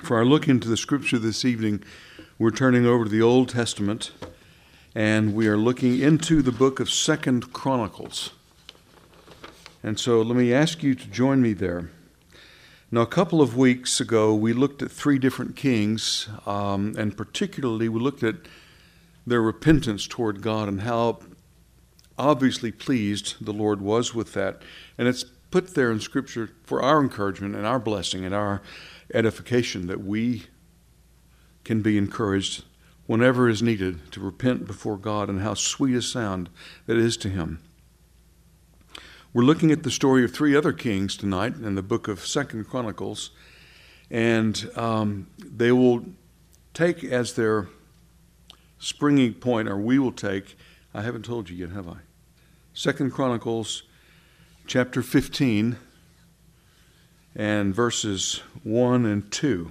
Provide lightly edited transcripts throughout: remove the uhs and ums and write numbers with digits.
For our look into the Scripture this evening, we're turning over to the Old Testament, and we are looking into the book of 2 Chronicles. And so let me ask you to join me there. Now, a couple of weeks ago, we looked at three different kings, and particularly we looked at their repentance toward God and how obviously pleased the Lord was with that. And it's put there in Scripture for our encouragement and our blessing and our edification, that we can be encouraged whenever is needed to repent before God, and how sweet a sound that is to Him. We're looking at the story of three other kings tonight in the book of 2 Chronicles, and they will take as their springing point, or we will take, I haven't told you yet, have I? 2 Chronicles chapter 15 and verses 1 and 2.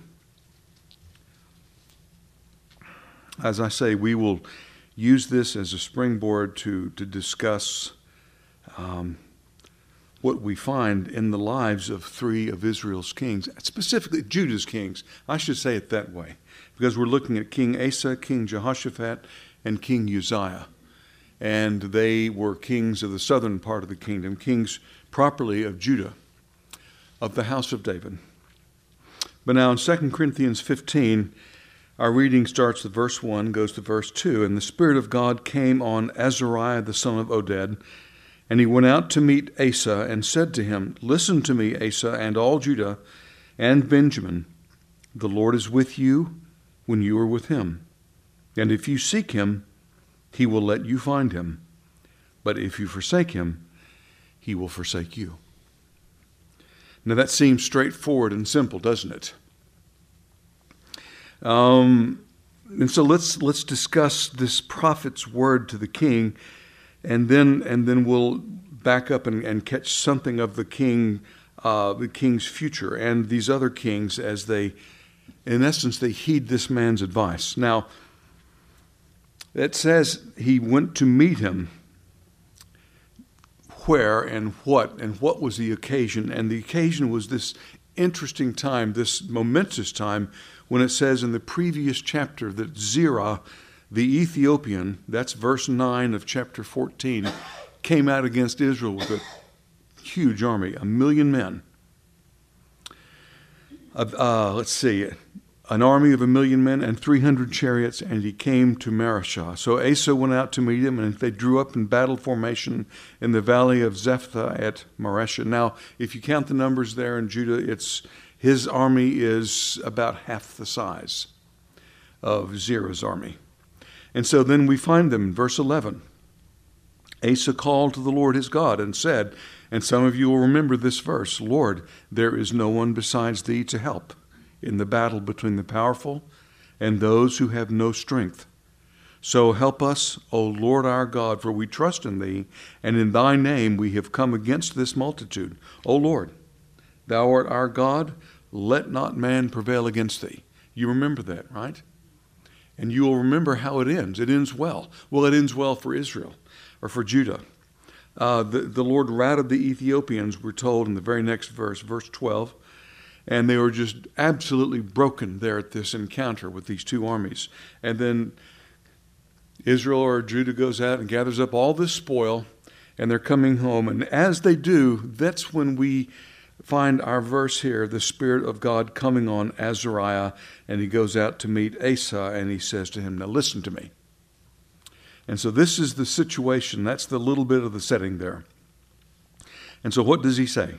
As I say, we will use this as a springboard to discuss what we find in the lives of three of Israel's kings, specifically Judah's kings. I should say it that way, because we're looking at King Asa, King Jehoshaphat, and King Uzziah. And they were kings of the southern part of the kingdom, kings properly of Judah, of the house of David. But now in 2 Corinthians 15, our reading starts at verse 1, goes to verse 2. And the Spirit of God came on Azariah the son of Oded, and he went out to meet Asa and said to him, "Listen to me, Asa, and all Judah and Benjamin. The Lord is with you when you are with him. And if you seek him, he will let you find him. But if you forsake him, he will forsake you." Now that seems straightforward and simple, doesn't it? And so let's discuss this prophet's word to the king, and then we'll back up and catch something of the king's future and these other kings as they, in essence, they heed this man's advice. Now, it says he went to meet him. Where and what was the occasion? And the occasion was this interesting time, this momentous time, when it says in the previous chapter that Zerah, the Ethiopian, that's verse 9 of chapter 14, came out against Israel with a huge army, 1,000,000 men. An army of 1,000,000 men and 300 chariots, and he came to Mareshah. So Asa went out to meet him, and they drew up in battle formation in the valley of Zephathah at Mareshah. Now, if you count the numbers there in Judah, his army is about half the size of Zerah's army. And so then we find them in verse 11. Asa called to the Lord his God and said, and some of you will remember this verse, "Lord, there is no one besides thee to help in the battle between the powerful and those who have no strength. So help us, O Lord our God, for we trust in thee, and in thy name we have come against this multitude. O Lord, thou art our God, let not man prevail against thee." You remember that, right? And you will remember how it ends. It ends well. Well, it ends well for Israel, or for Judah. The Lord routed the Ethiopians, we're told in the very next verse, verse 12, and they were just absolutely broken there at this encounter with these two armies. And then Israel or Judah goes out and gathers up all this spoil, and they're coming home. And as they do, that's when we find our verse here, the Spirit of God coming on Azariah, and he goes out to meet Asa, and he says to him, "Now listen to me." And so this is the situation. That's the little bit of the setting there. And so what does he say?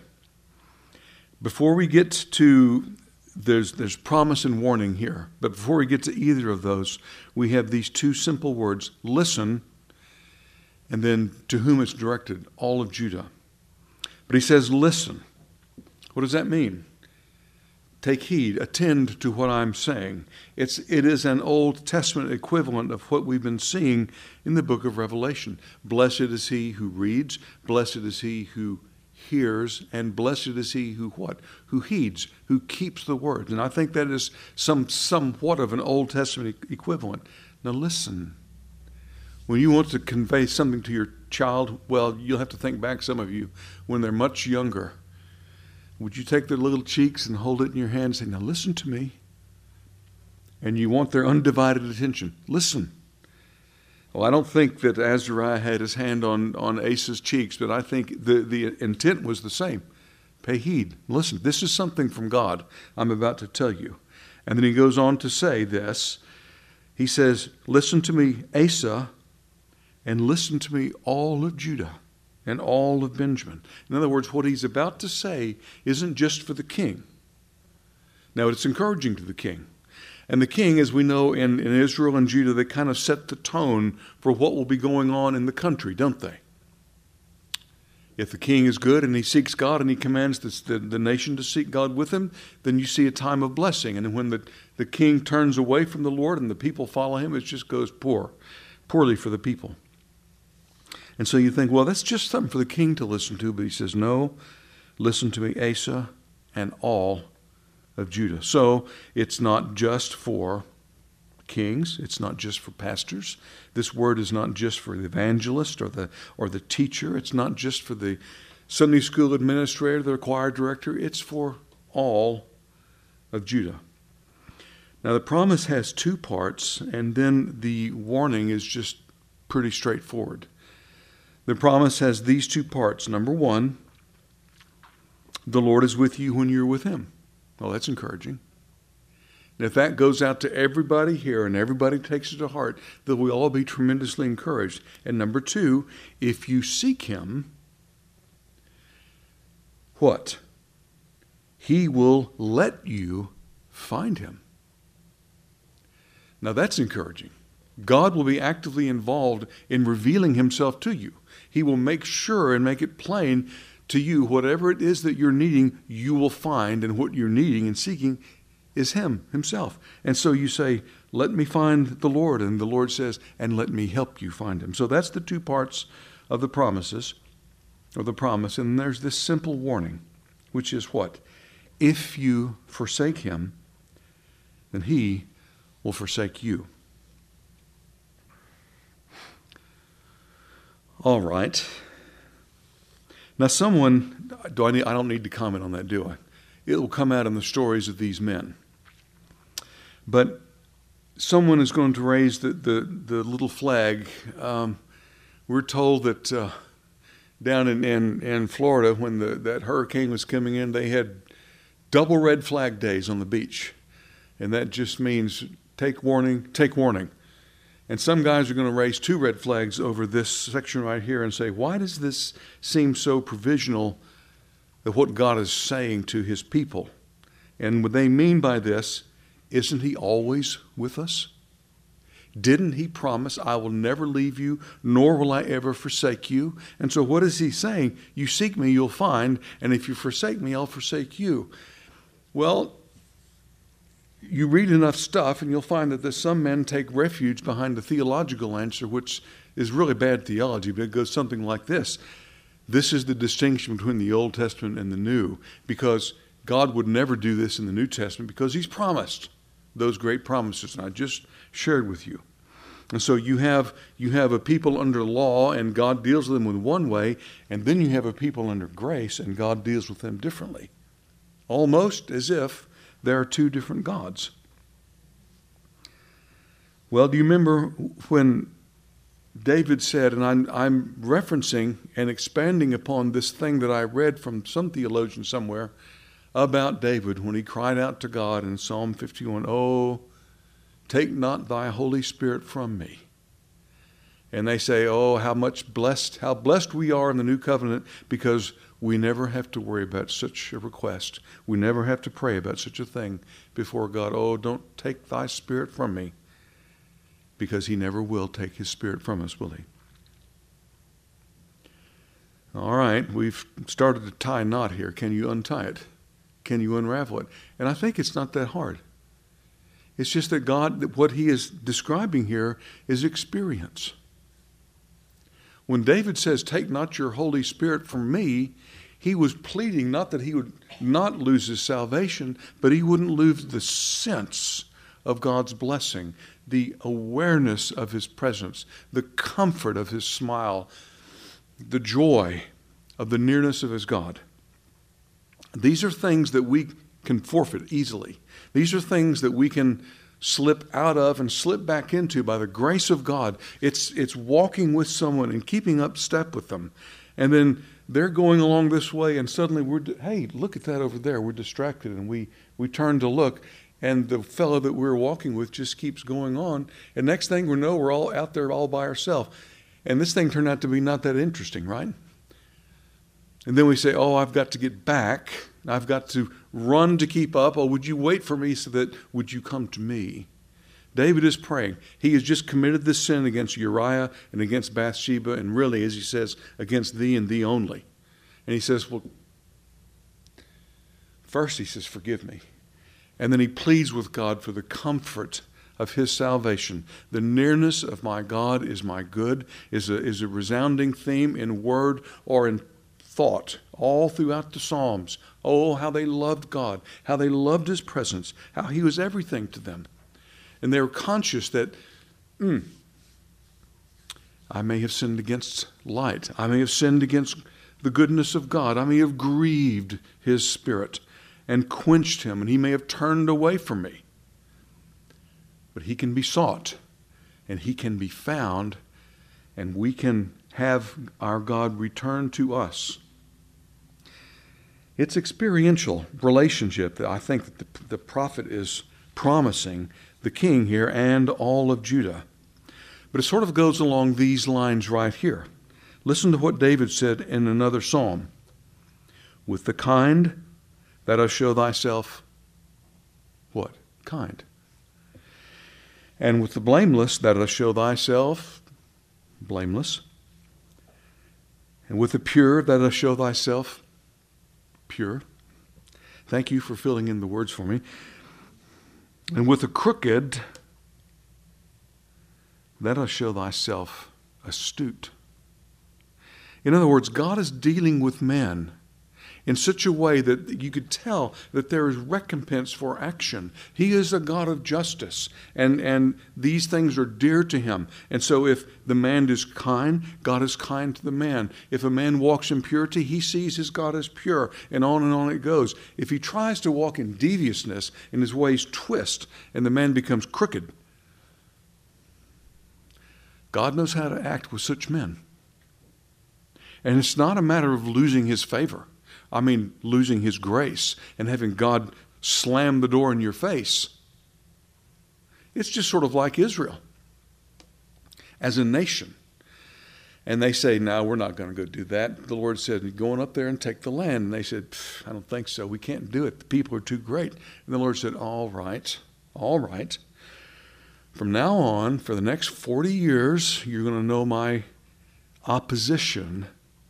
Before we get to, there's promise and warning here, but before we get to either of those, we have these two simple words, listen, and then to whom it's directed, all of Judah. But he says, listen. What does that mean? Take heed, attend to what I'm saying. It is an Old Testament equivalent of what we've been seeing in the book of Revelation. Blessed is he who reads, blessed is he who hears, and blessed is he who what? Who heeds, who keeps the word. And I think that is somewhat of an Old Testament equivalent. Now listen. When you want to convey something to your child, well, you'll have to think back, some of you, when they're much younger. Would you take their little cheeks and hold it in your hand and say, "Now listen to me"? and you want their undivided attention, listen. Well, I don't think that Azariah had his hand on Asa's cheeks, but I think the intent was the same. Pay heed. Listen, this is something from God I'm about to tell you. And then he goes on to say this. He says, listen to me, Asa, and listen to me, all of Judah and all of Benjamin. In other words, what he's about to say isn't just for the king. Now, it's encouraging to the king. And the king, as we know in Israel and Judah, they kind of set the tone for what will be going on in the country, don't they? If the king is good and he seeks God and he commands the nation to seek God with him, then you see a time of blessing. And when the king turns away from the Lord and the people follow him, it just goes poorly for the people. And so you think, well, that's just something for the king to listen to. But he says, no, listen to me, Asa, and all of Judah. So it's not just for kings. It's not just for pastors. This word is not just for the evangelist or the teacher. It's not just for the Sunday school administrator, the choir director. It's for all of Judah. Now the promise has two parts, and then the warning is just pretty straightforward. The promise has these two parts. Number one, the Lord is with you when you're with him. Well, that's encouraging. And if that goes out to everybody here and everybody takes it to heart, then we'll all be tremendously encouraged. And number two, if you seek him, what? He will let you find him. Now that's encouraging. God will be actively involved in revealing himself to you. He will make sure and make it plain to you, whatever it is that you're needing, you will find, and what you're needing and seeking is him himself. And so you say, let me find the Lord, and the Lord says, and let me help you find him. So that's the two parts of the promises, or the promise, and there's this simple warning, which is what? If you forsake him, then he will forsake you. All right. Now I don't need to comment on that, do I? It will come out in the stories of these men. But someone is going to raise the little flag. We're told that down in Florida, when that hurricane was coming in, they had double red flag days on the beach. And that just means take warning, take warning. And some guys are going to raise two red flags over this section right here and say, why does this seem so provisional of what God is saying to his people? And what they mean by this, isn't he always with us? Didn't he promise, I will never leave you, nor will I ever forsake you? And so what is he saying? You seek me, you'll find, and if you forsake me, I'll forsake you. Well, you read enough stuff and you'll find that some men take refuge behind the theological answer, which is really bad theology, but it goes something like this. This is the distinction between the Old Testament and the New, because God would never do this in the New Testament because he's promised those great promises, and I just shared with you. And so you have a people under law, and God deals with them in one way, and then you have a people under grace, and God deals with them differently. Almost as if there are two different gods. Well, do you remember when David said, and I'm referencing and expanding upon this thing that I read from some theologian somewhere about David when he cried out to God in Psalm 51, "Oh, take not thy Holy Spirit from me." And they say, oh, how blessed we are in the new covenant, because we never have to worry about such a request. We never have to pray about such a thing before God. Oh, don't take thy Spirit from me, because he never will take his Spirit from us, will he? All right, we've started to tie a knot here. Can you untie it? Can you unravel it? And I think it's not that hard. It's just that God, what he is describing here is experience. When David says, take not your Holy Spirit from me, he was pleading not that he would not lose his salvation, but he wouldn't lose the sense of God's blessing, the awareness of his presence, the comfort of his smile, the joy of the nearness of his God. These are things that we can forfeit easily. These are things that we can slip out of and slip back into by the grace of God. It's walking with someone and keeping up step with them. And then they're going along this way, and suddenly hey, look at that over there. We're distracted, and we turn to look, and the fellow that we're walking with just keeps going on. And next thing we know, we're all out there all by ourselves. And this thing turned out to be not that interesting, right? And then we say, oh, I've got to get back. I've got to run to keep up. Oh, would you wait for me would you come to me? David is praying. He has just committed this sin against Uriah and against Bathsheba, and really, as he says, against thee and thee only. And he says, well, first he says, forgive me. And then he pleads with God for the comfort of his salvation. The nearness of my God is my good is a resounding theme in word or in thought all throughout the Psalms. Oh, how they loved God, how they loved his presence, how he was everything to them. And they were conscious that, I may have sinned against light. I may have sinned against the goodness of God. I may have grieved his spirit and quenched him, and he may have turned away from me. But he can be sought, and he can be found, and we can have our God return to us. It's experiential relationship that I think that the prophet is promising the king here and all of Judah. But it sort of goes along these lines right here. Listen to what David said in another psalm. With the kind thou show thyself, what? Kind. And with the blameless thou show thyself blameless. And with the pure thou show thyself pure. Thank you for filling in the words for me. And with the crooked thou show thyself astute. In other words, God is dealing with men in such a way that you could tell that there is recompense for action. He is a God of justice, and these things are dear to him. And so if the man is kind, God is kind to the man. If a man walks in purity, he sees his God as pure, and on it goes. If he tries to walk in deviousness and his ways twist, and the man becomes crooked, God knows how to act with such men. And it's not a matter of losing his favor. I mean, losing his grace and having God slam the door in your face. It's just sort of like Israel as a nation. And they say, no, we're not going to go do that. The Lord said, go on up there and take the land. And they said, I don't think so. We can't do it. The people are too great. And the Lord said, all right. From now on, for the next 40 years, you're going to know my opposition.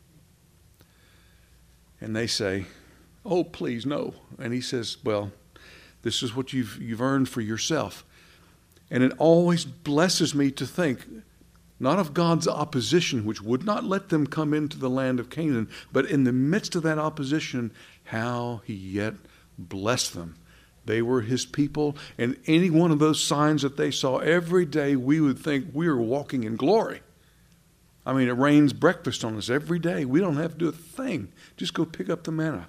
And they say, oh, please, no. And he says, well, this is what you've earned for yourself. And it always blesses me to think, not of God's opposition, which would not let them come into the land of Canaan, but in the midst of that opposition, how he yet blessed them. They were his people, and any one of those signs that they saw every day, we would think we were walking in glory. I mean, it rains breakfast on us every day. We don't have to do a thing. Just go pick up the manna.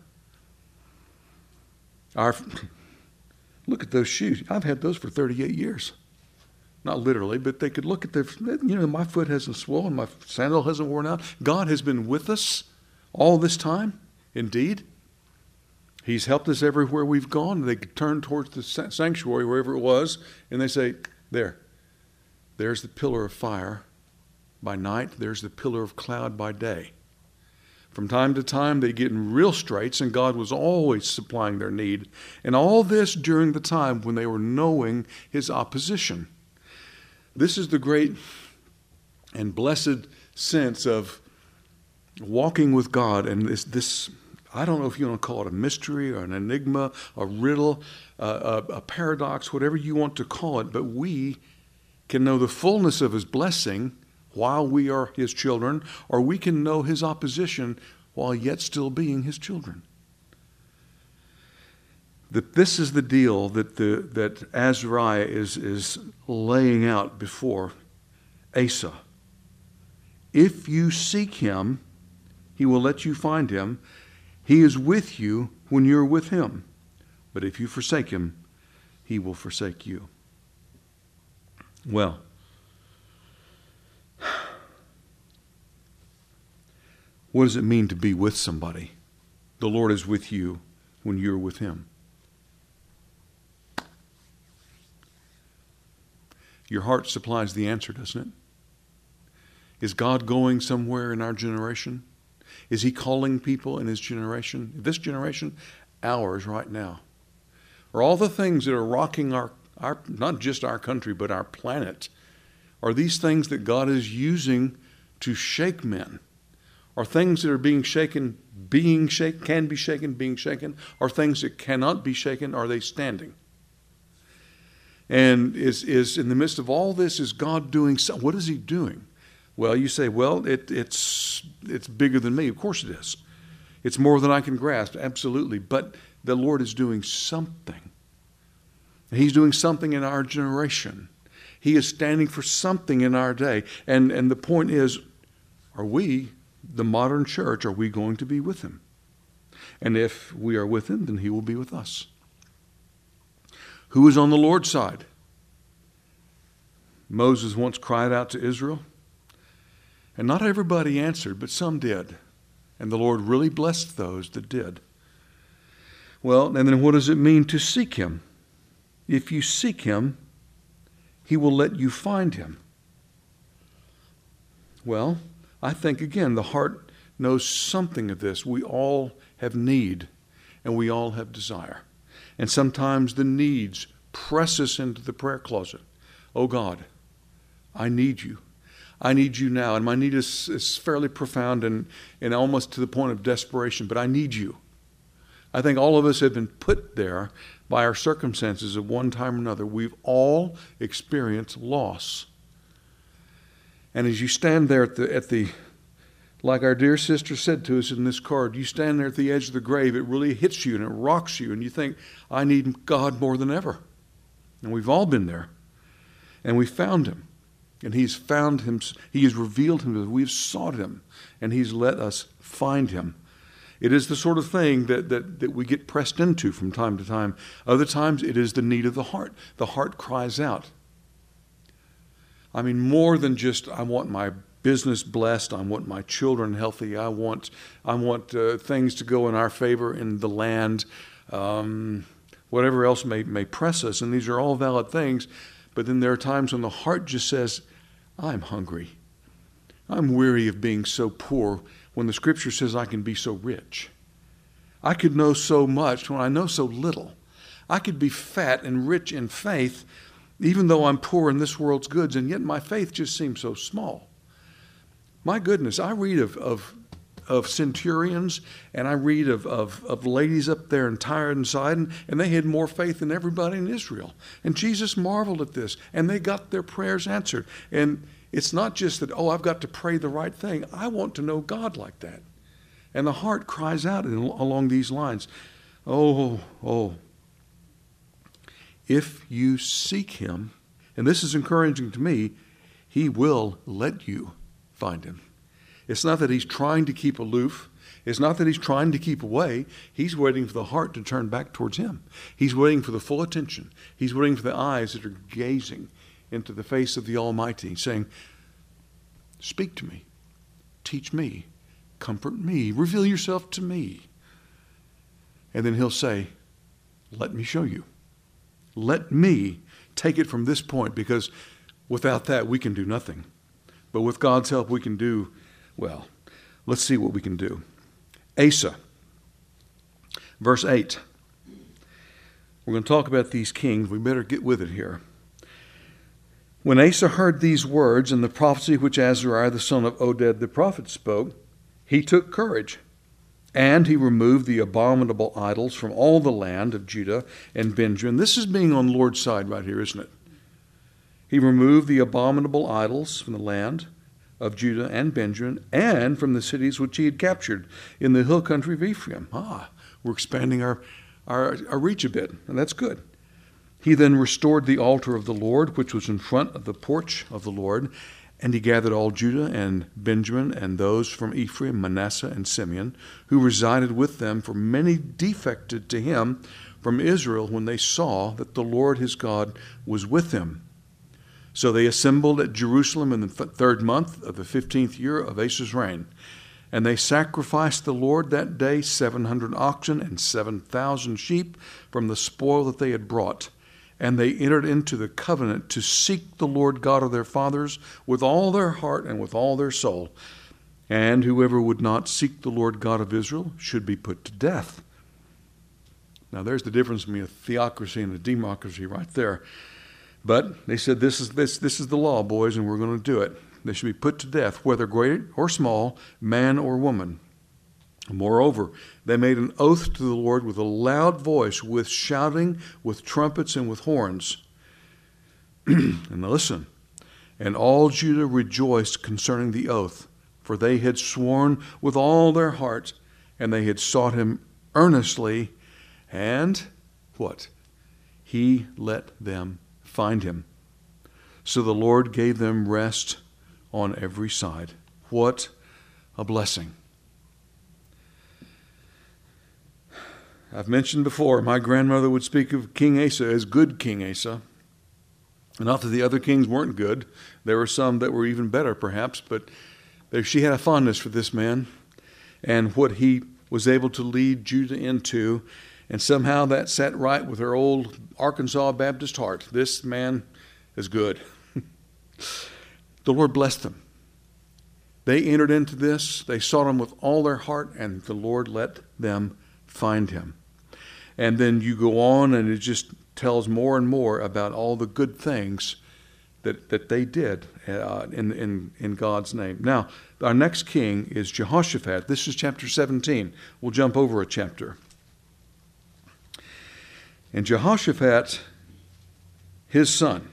Look at those shoes. I've had those for 38 years. Not literally, but they could look at my foot hasn't swollen, my sandal hasn't worn out. God has been with us all this time, indeed. He's helped us everywhere we've gone. They could turn towards the sanctuary, wherever it was, and they say, there's the pillar of fire by night, there's the pillar of cloud by day. From time to time, they get in real straits, and God was always supplying their need. And all this during the time when they were knowing his opposition. This is the great and blessed sense of walking with God, and this I don't know if you want to call it a mystery or an enigma, a riddle, a paradox, whatever you want to call it, but we can know the fullness of his blessing while we are his children, or we can know his opposition while yet still being his children. That this is the deal that Azariah is laying out before Asa. If you seek him, he will let you find him. He is with you when you're with him. But if you forsake him, he will forsake you. Well, what does it mean to be with somebody? The Lord is with you when you're with Him. Your heart supplies the answer, doesn't it? Is God going somewhere in our generation? Is He calling people in His generation? This generation, ours right now. Are all the things that are rocking our not just our country, but our planet, are these things that God is using to shake men? Are things that are being shaken, can be shaken, being shaken? Are things that cannot be shaken, are they standing? And is in the midst of all this, is God doing something? What is He doing? Well, you say, well, it's bigger than me. Of course it is. It's more than I can grasp, absolutely. But the Lord is doing something. He's doing something in our generation. He is standing for something in our day. And the point is, are we, the modern church, are we going to be with Him? And if we are with Him, then He will be with us. Who is on the Lord's side? Moses once cried out to Israel, and not everybody answered, but some did. And the Lord really blessed those that did. Well, and then what does it mean to seek Him? If you seek Him, He will let you find Him. Well, I think, again, the heart knows something of this. We all have need, and we all have desire. And sometimes the needs press us into the prayer closet. Oh God, I need you. I need you now. And my need is fairly profound and almost to the point of desperation, but I need you. I think all of us have been put there by our circumstances at one time or another. We've all experienced loss. And as you stand there at the like our dear sister said to us in this card, you stand there at the edge of the grave, it really hits you and it rocks you, and you think, I need God more than ever. And we've all been there. And we found Him. And He's found Him. He has revealed Him. We've sought Him. And He's let us find Him. It is the sort of thing that we get pressed into from time to time. Other times it is the need of the heart. The heart cries out. I mean, more than just, I want my business blessed, I want my children healthy, I want things to go in our favor in the land, whatever else may press us, and these are all valid things, but then there are times when the heart just says, I'm hungry. I'm weary of being so poor when the Scripture says I can be so rich. I could know so much when I know so little. I could be fat and rich in faith even though I'm poor in this world's goods, and yet my faith just seems so small. My goodness, I read of centurions, and I read of ladies up there in Tyre and Sidon, and they had more faith than everybody in Israel. And Jesus marveled at this, and they got their prayers answered. And it's not just that, I've got to pray the right thing. I want to know God like that. And the heart cries out along these lines. If you seek Him, and this is encouraging to me, He will let you find Him. It's not that He's trying to keep aloof. It's not that He's trying to keep away. He's waiting for the heart to turn back towards Him. He's waiting for the full attention. He's waiting for the eyes that are gazing into the face of the Almighty, saying, speak to me, teach me, comfort me, reveal yourself to me. And then He'll say, let me show you. Let me take it from this point, because without that we can do nothing. But with God's help we can do, well, let's see what we can do. Asa, verse 8. We're going to talk about these kings. We better get with it here. When Asa heard these words and the prophecy which Azariah the son of Oded the prophet spoke, he took courage. And he removed the abominable idols from all the land of Judah and Benjamin. This is being on the Lord's side right here, isn't it? He removed the abominable idols from the land of Judah and Benjamin and from the cities which he had captured in the hill country of Ephraim. We're expanding our reach a bit, and that's good. He then restored the altar of the Lord, which was in front of the porch of the Lord, and he gathered all Judah and Benjamin and those from Ephraim, Manasseh, and Simeon, who resided with them, for many defected to him from Israel when they saw that the Lord his God was with him. So they assembled at Jerusalem in the third month of the 15th year of Asa's reign. And they sacrificed the Lord that day 700 oxen and 7,000 sheep from the spoil that they had brought. And they entered into the covenant to seek the Lord God of their fathers with all their heart and with all their soul. And whoever would not seek the Lord God of Israel should be put to death. Now there's the difference between a theocracy and a democracy right there. But they said, this is the law, boys, and we're going to do it. They should be put to death, whether great or small, man or woman. Moreover, they made an oath to the Lord with a loud voice, with shouting, with trumpets, and with horns. And listen, and all Judah rejoiced concerning the oath, for they had sworn with all their heart, and they had sought him earnestly, and what? He let them find him. So the Lord gave them rest on every side. What a blessing. I've mentioned before, my grandmother would speak of King Asa as good King Asa. Not that the other kings weren't good. There were some that were even better, perhaps, but she had a fondness for this man and what he was able to lead Judah into. And somehow that sat right with her old Arkansas Baptist heart. This man is good. The Lord blessed them. They entered into this. They sought him with all their heart, and the Lord let them find him. And then you go on, and it just tells more and more about all the good things that they did in God's name. Now, our next king is Jehoshaphat. This is chapter 17. We'll jump over a chapter. And Jehoshaphat, his son,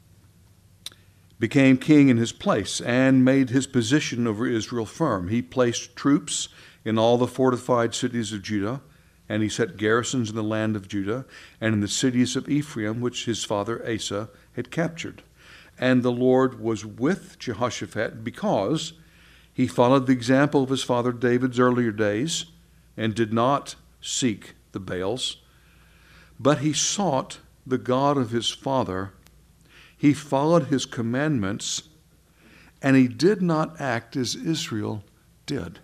became king in his place and made his position over Israel firm. He placed troops in all the fortified cities of Judah, and he set garrisons in the land of Judah and in the cities of Ephraim, which his father Asa had captured. And the Lord was with Jehoshaphat because he followed the example of his father David's earlier days and did not seek the Baals, but he sought the God of his father. He followed his commandments, and he did not act as Israel did.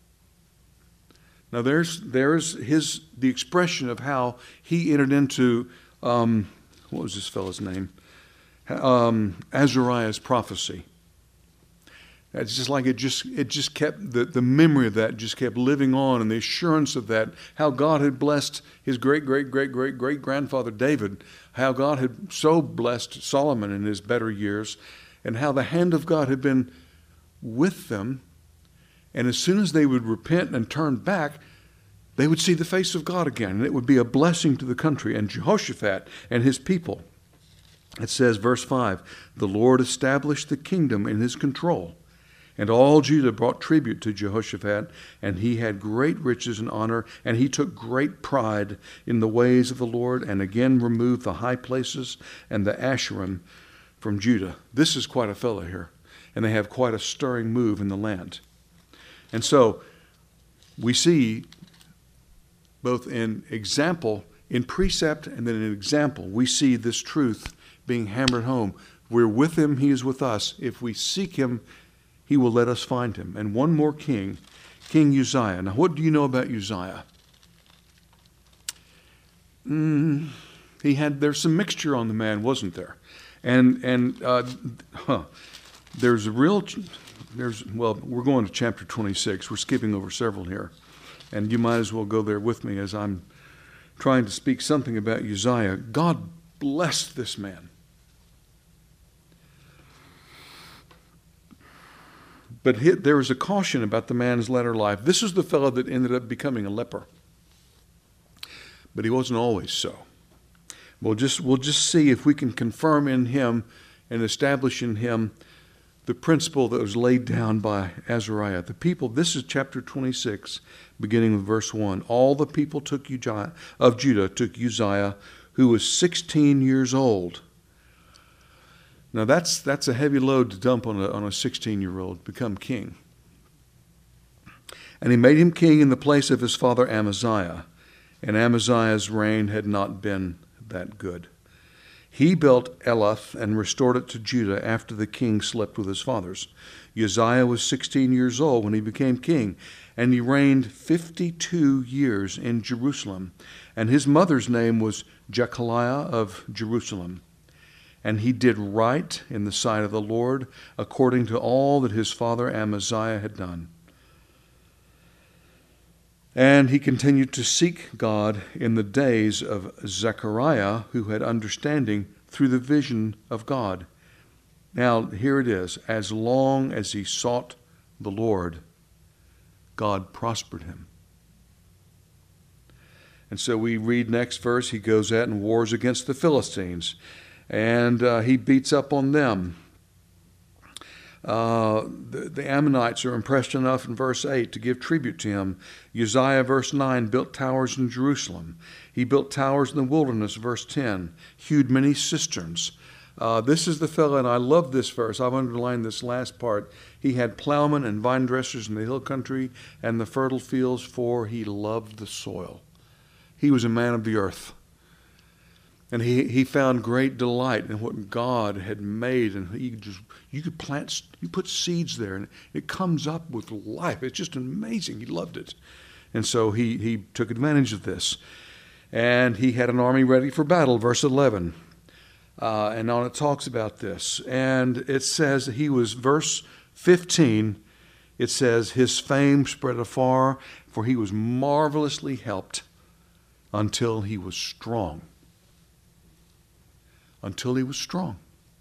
Now there's the expression of how he entered into, what was this fellow's name? Azariah's prophecy. It's just like it just kept, the memory of that just kept living on, and the assurance of that, how God had blessed his great-great-great-great-great-grandfather David, how God had so blessed Solomon in his better years, and how the hand of God had been with them. And as soon as they would repent and turn back, they would see the face of God again, and it would be a blessing to the country. And Jehoshaphat and his people, it says, verse 5, the Lord established the kingdom in his control. And all Judah brought tribute to Jehoshaphat, and he had great riches and honor, and he took great pride in the ways of the Lord, and again removed the high places and the Asherim from Judah. This is quite a fellow here, and they have quite a stirring move in the land. And so we see both in example, in precept, and then in example, we see this truth being hammered home. We're with him, he is with us. If we seek him, he will let us find him. And one more king, King Uzziah. Now, what do you know about Uzziah? There's some mixture on the man, wasn't there? We're going to chapter 26. We're skipping over several here. And you might as well go there with me as I'm trying to speak something about Uzziah. God blessed this man. But there was a caution about the man's latter life. This is the fellow that ended up becoming a leper. But he wasn't always so. We'll just see if we can confirm in him and establish in him the principle that was laid down by Azariah. The people, this is chapter 26, beginning with verse 1. All the people of Judah took Uzziah, who was 16 years old. Now that's a heavy load to dump on a 16-year-old, become king. And he made him king in the place of his father Amaziah. And Amaziah's reign had not been that good. He built Elath and restored it to Judah after the king slept with his fathers. Uzziah was 16 years old when he became king, and he reigned 52 years in Jerusalem. And his mother's name was Jechaliah of Jerusalem. And he did right in the sight of the Lord, according to all that his father Amaziah had done. And he continued to seek God in the days of Zechariah, who had understanding through the vision of God. Now, here it is. As long as he sought the Lord, God prospered him. And so we read next verse, he goes out and wars against the Philistines, and he beats up on them. The Ammonites are impressed enough in verse 8 to give tribute to him. Uzziah, verse 9, built towers in Jerusalem. He built towers in the wilderness, verse 10, hewed many cisterns. This is the fellow, and I love this verse. I've underlined this last part. He had plowmen and vine dressers in the hill country and the fertile fields, for he loved the soil. He was a man of the earth. And he found great delight in what God had made, and you could plant, you put seeds there, and it comes up with life. It's just amazing. He loved it, and so he took advantage of this, and he had an army ready for battle. Verse 11, and on it talks about this, and it says he was verse 15. It says his fame spread afar, for he was marvelously helped until he was strong. Until he was strong.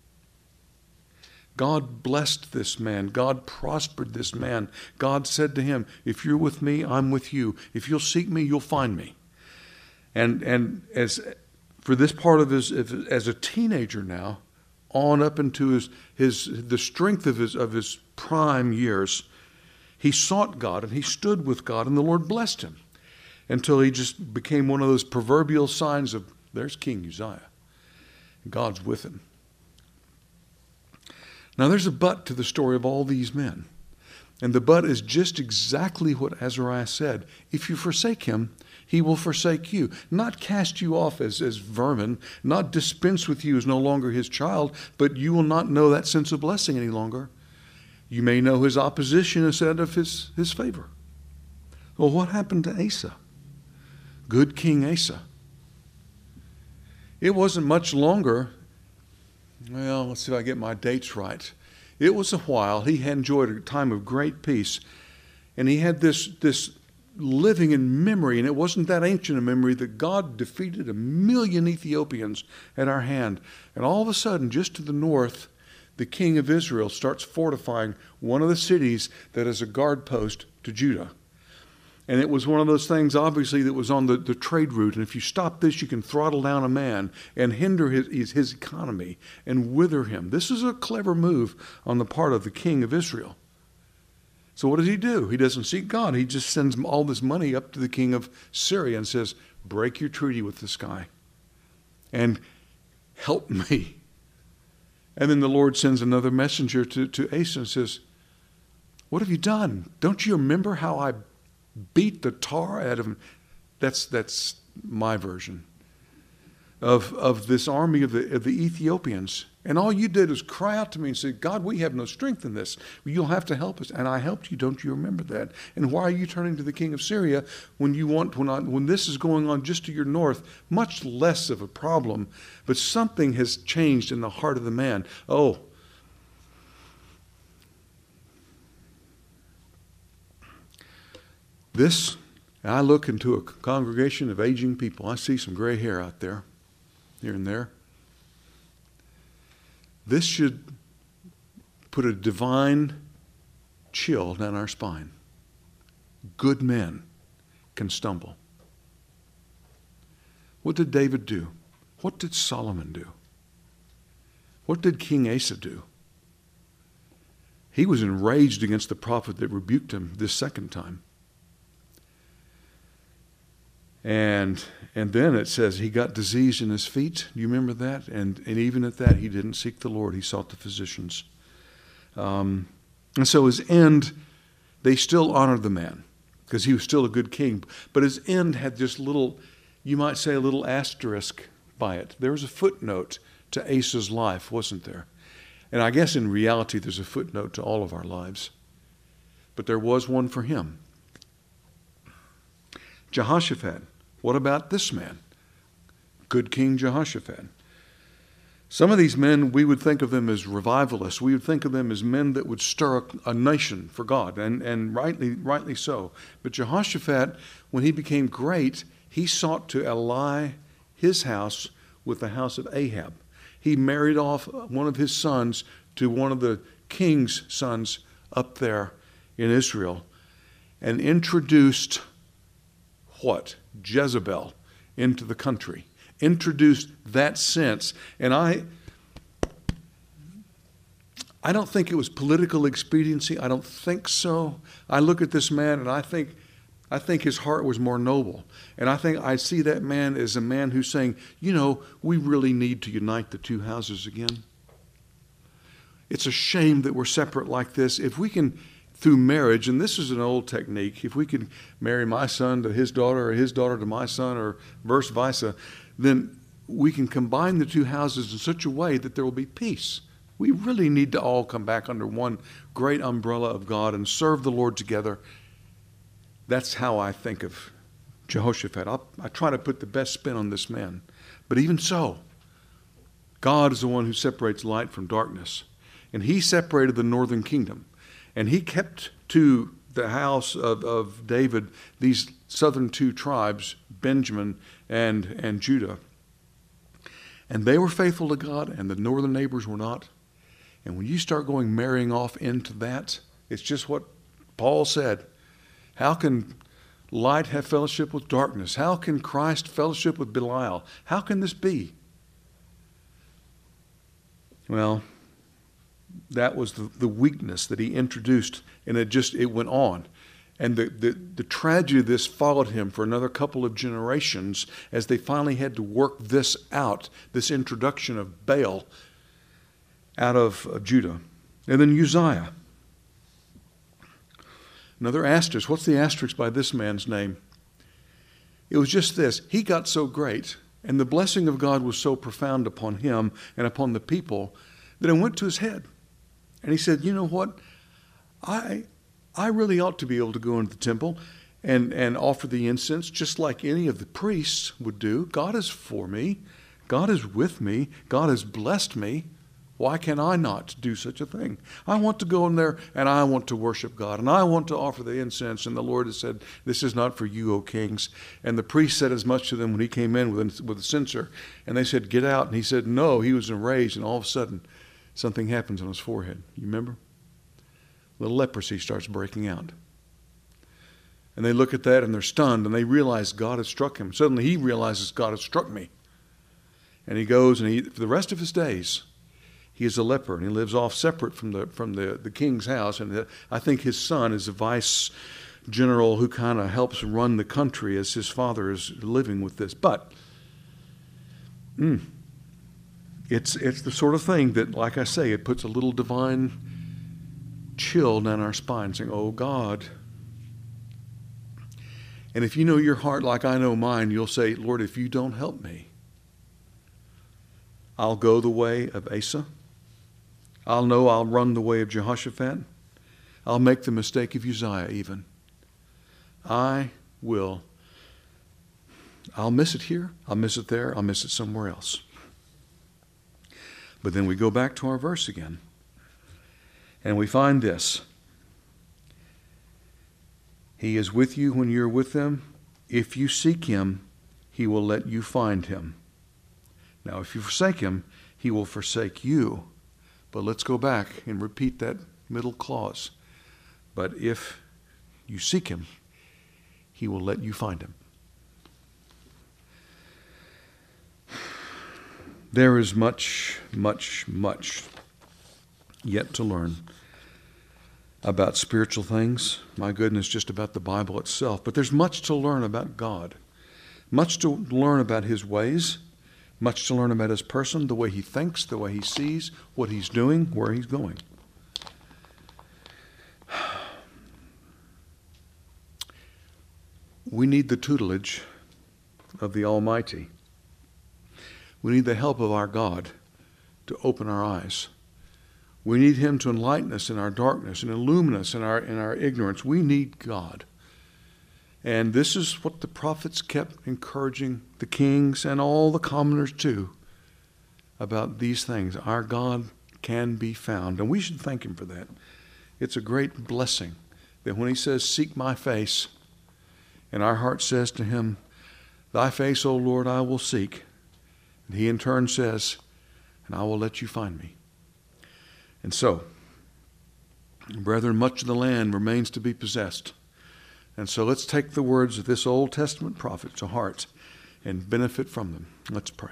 God blessed this man. God prospered this man. God said to him, if you're with me, I'm with you. If you'll seek me, you'll find me. And as for this part of his, as a teenager now, on up into the strength of his prime years, he sought God and he stood with God, and the Lord blessed him until he just became one of those proverbial signs of, there's King Uzziah. God's with him. Now there's a but to the story of all these men. And the but is just exactly what Azariah said. If you forsake him, he will forsake you. Not cast you off as vermin, not dispense with you as no longer his child, but you will not know that sense of blessing any longer. You may know his opposition instead of his favor. Well, what happened to Asa? Good King Asa. It wasn't much longer. Well, let's see if I get my dates right. It was a while. He had enjoyed a time of great peace. And he had this living in memory, and it wasn't that ancient a memory, that God defeated 1 million Ethiopians at our hand. And all of a sudden, just to the north, the king of Israel starts fortifying one of the cities that is a guard post to Judah. And it was one of those things, obviously, that was on the trade route. And if you stop this, you can throttle down a man and hinder his economy and wither him. This is a clever move on the part of the king of Israel. So what does he do? He doesn't seek God. He just sends all this money up to the king of Syria and says, break your treaty with this guy and help me. And then the Lord sends another messenger to Asa and says, what have you done? Don't you remember how I beat the tar out of him? That's my version of this army of the Ethiopians. And all you did was cry out to me and say, God, we have no strength in this. You'll have to help us. And I helped you. Don't you remember that? And why are you turning to the king of Syria when this is going on just to your north? Much less of a problem, but something has changed in the heart of the man. Oh, I look into a congregation of aging people. I see some gray hair out there, here and there. This should put a divine chill down our spine. Good men can stumble. What did David do? What did Solomon do? What did King Asa do? He was enraged against the prophet that rebuked him this second time. And then it says he got disease in his feet. Do you remember that? And even at that, he didn't seek the Lord. He sought the physicians. And so his end, they still honored the man because he was still a good king. But his end had this little, you might say, a little asterisk by it. There was a footnote to Asa's life, wasn't there? And I guess in reality there's a footnote to all of our lives. But there was one for him. Jehoshaphat. What about this man? Good King Jehoshaphat. Some of these men, we would think of them as revivalists. We would think of them as men that would stir a nation for God, and rightly so. But Jehoshaphat, when he became great, he sought to ally his house with the house of Ahab. He married off one of his sons to one of the king's sons up there in Israel and introduced what? Jezebel into the country. Introduced that sense. And I don't think it was political expediency. I don't think so. I look at this man and I think his heart was more noble. And I think I see that man as a man who's saying, we really need to unite the two houses again. It's a shame that we're separate like this. If we can, through marriage, and this is an old technique, if we can marry my son to his daughter or his daughter to my son or vice versa, then we can combine the two houses in such a way that there will be peace. We really need to all come back under one great umbrella of God and serve the Lord together. That's how I think of Jehoshaphat. I try to put the best spin on this man. But even so, God is the one who separates light from darkness. And he separated the northern kingdom. And he kept to the house of David these southern two tribes, Benjamin and Judah. And they were faithful to God, and the northern neighbors were not. And when you start going marrying off into that, it's just what Paul said. How can light have fellowship with darkness? How can Christ fellowship with Belial? How can this be? Well, that was the weakness that he introduced, and it went on. And the tragedy of this followed him for another couple of generations as they finally had to work this out, this introduction of Baal out of Judah. And then Uzziah. Another asterisk. What's the asterisk by this man's name? It was just this. He got so great, and the blessing of God was so profound upon him and upon the people that it went to his head. And he said, you know what? I really ought to be able to go into the temple and offer the incense just like any of the priests would do. God is for me. God is with me. God has blessed me. Why can I not do such a thing? I want to go in there and I want to worship God and I want to offer the incense. And the Lord has said, this is not for you, O kings. And the priest said as much to them when he came in with a censer. And they said, get out. And he said, no. He was enraged. And all of a sudden, something happens on his forehead. You remember? The leprosy starts breaking out. And they look at that and they're stunned and they realize God has struck him. Suddenly he realizes God has struck me. And he goes and for the rest of his days, he is a leper and he lives off separate from the king's house. And I think his son is a vice general who kind of helps run the country as his father is living with this. But it's the sort of thing that, like I say, it puts a little divine chill down our spine saying, oh God. And if you know your heart like I know mine, you'll say, Lord, if you don't help me, I'll go the way of Asa. I'll run the way of Jehoshaphat. I'll make the mistake of Uzziah even. I'll miss it here. I'll miss it there. I'll miss it somewhere else. But then we go back to our verse again. And we find this. He is with you when you're with them. If you seek him, he will let you find him. Now, if you forsake him, he will forsake you. But let's go back and repeat that middle clause. But if you seek him, he will let you find him. There is much, much, much yet to learn about spiritual things. My goodness, just about the Bible itself. But there's much to learn about God. Much to learn about his ways. Much to learn about his person, the way he thinks, the way he sees, what he's doing, where he's going. We need the tutelage of the Almighty. We need the help of our God to open our eyes. We need him to enlighten us in our darkness and illumine us in our ignorance. We need God. And this is what the prophets kept encouraging the kings and all the commoners too about these things. Our God can be found, and we should thank him for that. It's a great blessing that when he says, seek my face, and our heart says to him, thy face, O Lord, I will seek. And he in turn says, and I will let you find me. And so, brethren, much of the land remains to be possessed. And so let's take the words of this Old Testament prophet to heart and benefit from them. Let's pray.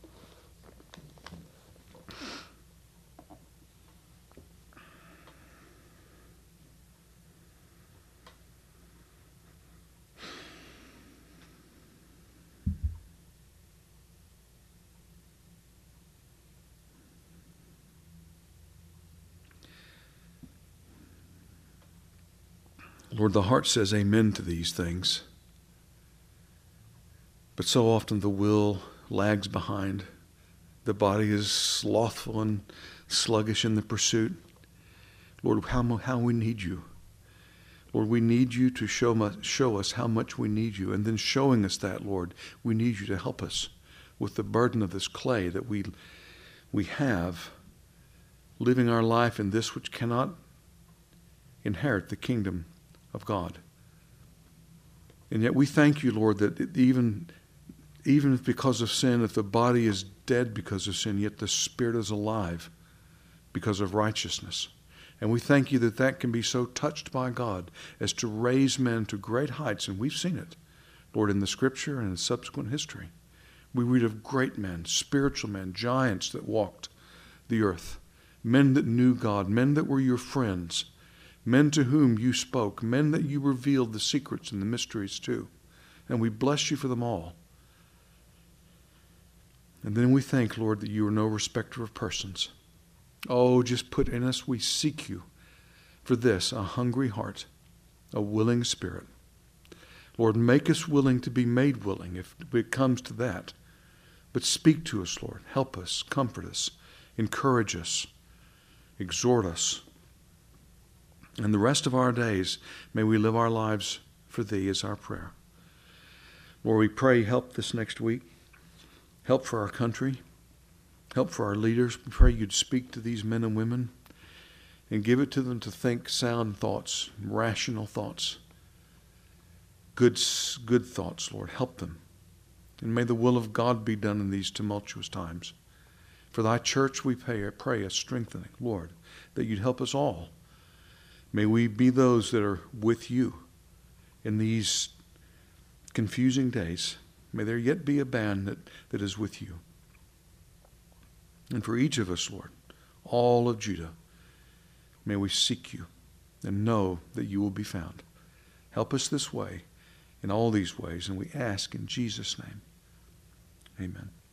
Lord, the heart says amen to these things. But so often the will lags behind. The body is slothful and sluggish in the pursuit. Lord, how we need you. Lord, we need you to show us how much we need you. And then showing us that, Lord, we need you to help us with the burden of this clay that we have, living our life in this which cannot inherit the kingdom of God. And yet we thank you, Lord, that even if because of sin, if the body is dead because of sin, yet the spirit is alive because of righteousness. And we thank you that that can be so touched by God as to raise men to great heights. And we've seen it, Lord, in the scripture and in subsequent history. We read of great men, spiritual men, giants that walked the earth, men that knew God, men that were your friends, men to whom you spoke, men that you revealed the secrets and the mysteries to. And we bless you for them all. And then we thank, Lord, that you are no respecter of persons. Oh, just put in us, we seek you for this, a hungry heart, a willing spirit. Lord, make us willing to be made willing if it comes to that. But speak to us, Lord. Help us, comfort us, encourage us, exhort us. And the rest of our days, may we live our lives for thee is our prayer. Lord, we pray help this next week. Help for our country. Help for our leaders. We pray you'd speak to these men and women and give it to them to think sound thoughts, rational thoughts, good thoughts, Lord. Help them. And may the will of God be done in these tumultuous times. For thy church we pray a strengthening, Lord, that you'd help us all. May we be those that are with you in these confusing days. May there yet be a band that is with you. And for each of us, Lord, all of Judah, may we seek you and know that you will be found. Help us this way, in all these ways, and we ask in Jesus' name. Amen.